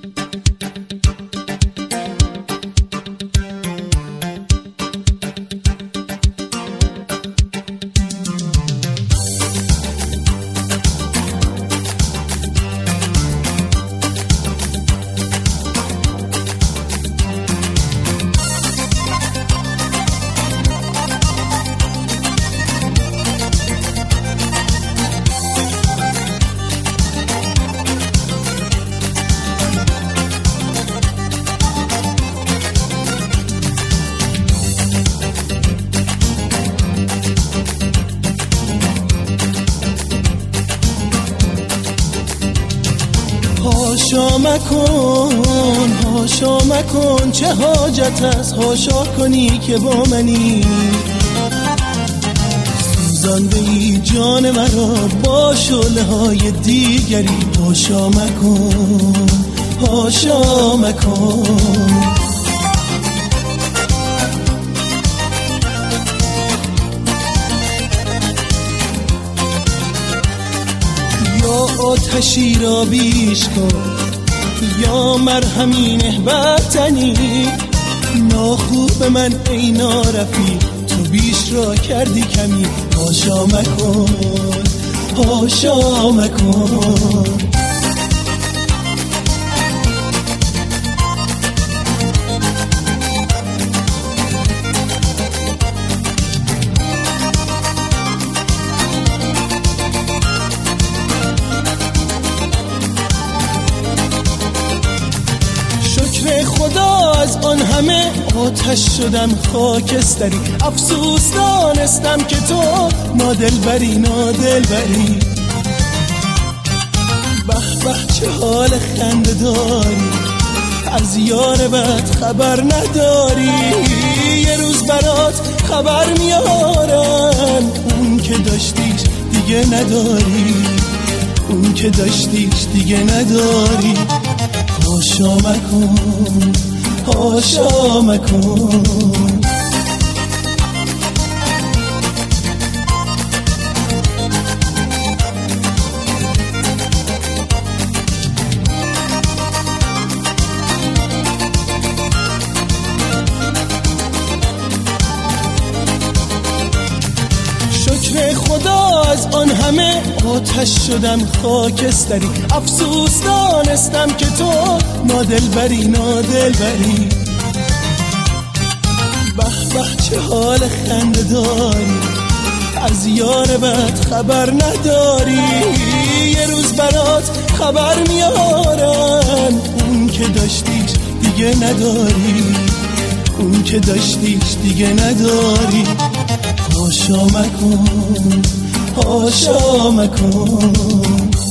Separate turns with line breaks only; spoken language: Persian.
هاشا مکن هاشا مکن، چه حاجت است هاشا کنی که با منی؟ سوزانده ای جان مرا با شعله های دیگری. هاشا مکن هاشا مکن. یا آتشی را بیش کن یا مرهمی نه بر تنی. ناخوب من ای نارفیق، تو بیش را کردی کمی. هاشا مکن هاشا مکن. خدا از آن همه آتش شدم خاکستری. افسوس دانستم که تو نادلبری نادلبری. به به چه حال خنده داری، از یار بد خبر نداری. یه روز برات خبر میارن، اون که داشتیش دیگه نداری، اون که داشتیش دیگه نداری. هاشا مکن هاشا مکن. شکر خدا از آن همه آتش شدم خاکستری. افسوس دانستم که تو نادلبری نادلبری. به به چه حال خنده داری، از یار بد خبر نداری. یه روز برات خبر میارن، اون که داشتیش دیگه نداری، اون که داشتیش دیگه نداری. هاشا مکن هاشا مکن.